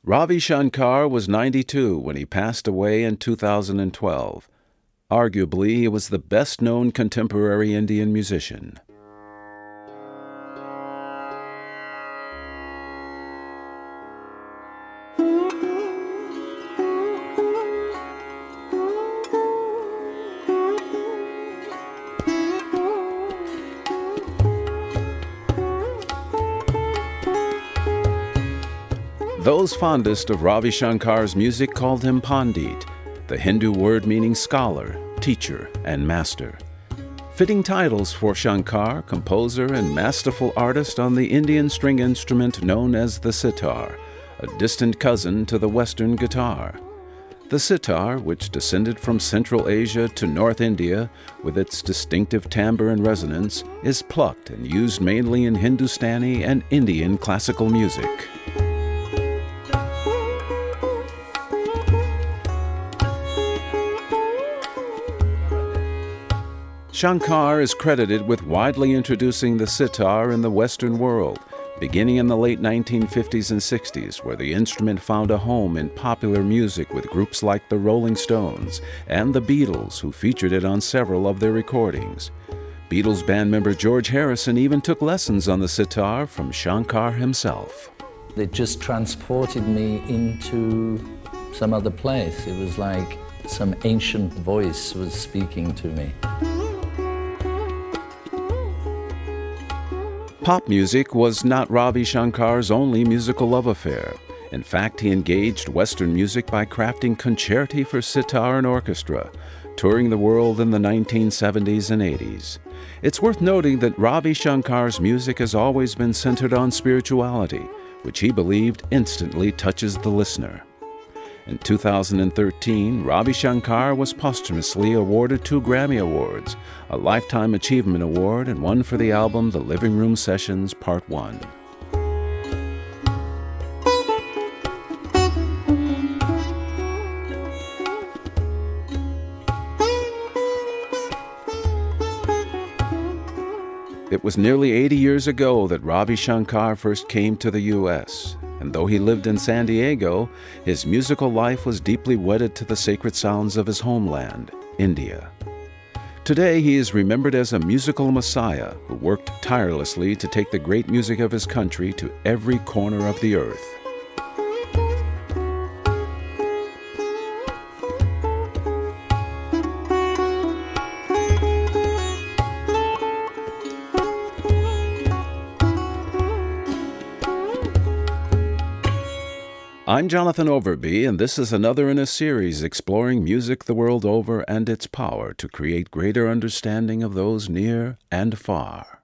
Ravi Shankar was 92 when he passed away in 2012. Arguably, he was the best-known contemporary Indian musician. Those fondest of Ravi Shankar's music called him Pandit, the Hindu word meaning scholar, teacher, and master. Fitting titles for Shankar, composer and masterful artist on the Indian string instrument known as the sitar, a distant cousin to the Western guitar. The sitar, which descended from Central Asia to North India with its distinctive timbre and resonance, is plucked and used mainly in Hindustani and Indian classical music. Shankar is credited with widely introducing the sitar in the Western world, beginning in the late 1950s and 60s, where the instrument found a home in popular music with groups like the Rolling Stones and the Beatles, who featured it on several of their recordings. Beatles band member George Harrison even took lessons on the sitar from Shankar himself. It just transported me into some other place. It was like some ancient voice was speaking to me. Pop music was not Ravi Shankar's only musical love affair. In fact, he engaged Western music by crafting concerti for sitar and orchestra, touring the world in the 1970s and 80s. It's worth noting that Ravi Shankar's music has always been centered on spirituality, which he believed instantly touches the listener. In 2013, Ravi Shankar was posthumously awarded 2 Grammy Awards, a Lifetime Achievement Award and one for the album The Living Room Sessions Part 1. It was nearly 80 years ago that Ravi Shankar first came to the U.S., and though he lived in San Diego, his musical life was deeply wedded to the sacred sounds of his homeland, India. Today, he is remembered as a musical messiah who worked tirelessly to take the great music of his country to every corner of the earth. I'm Jonathan Overby, and this is another in a series exploring music the world over and its power to create greater understanding of those near and far.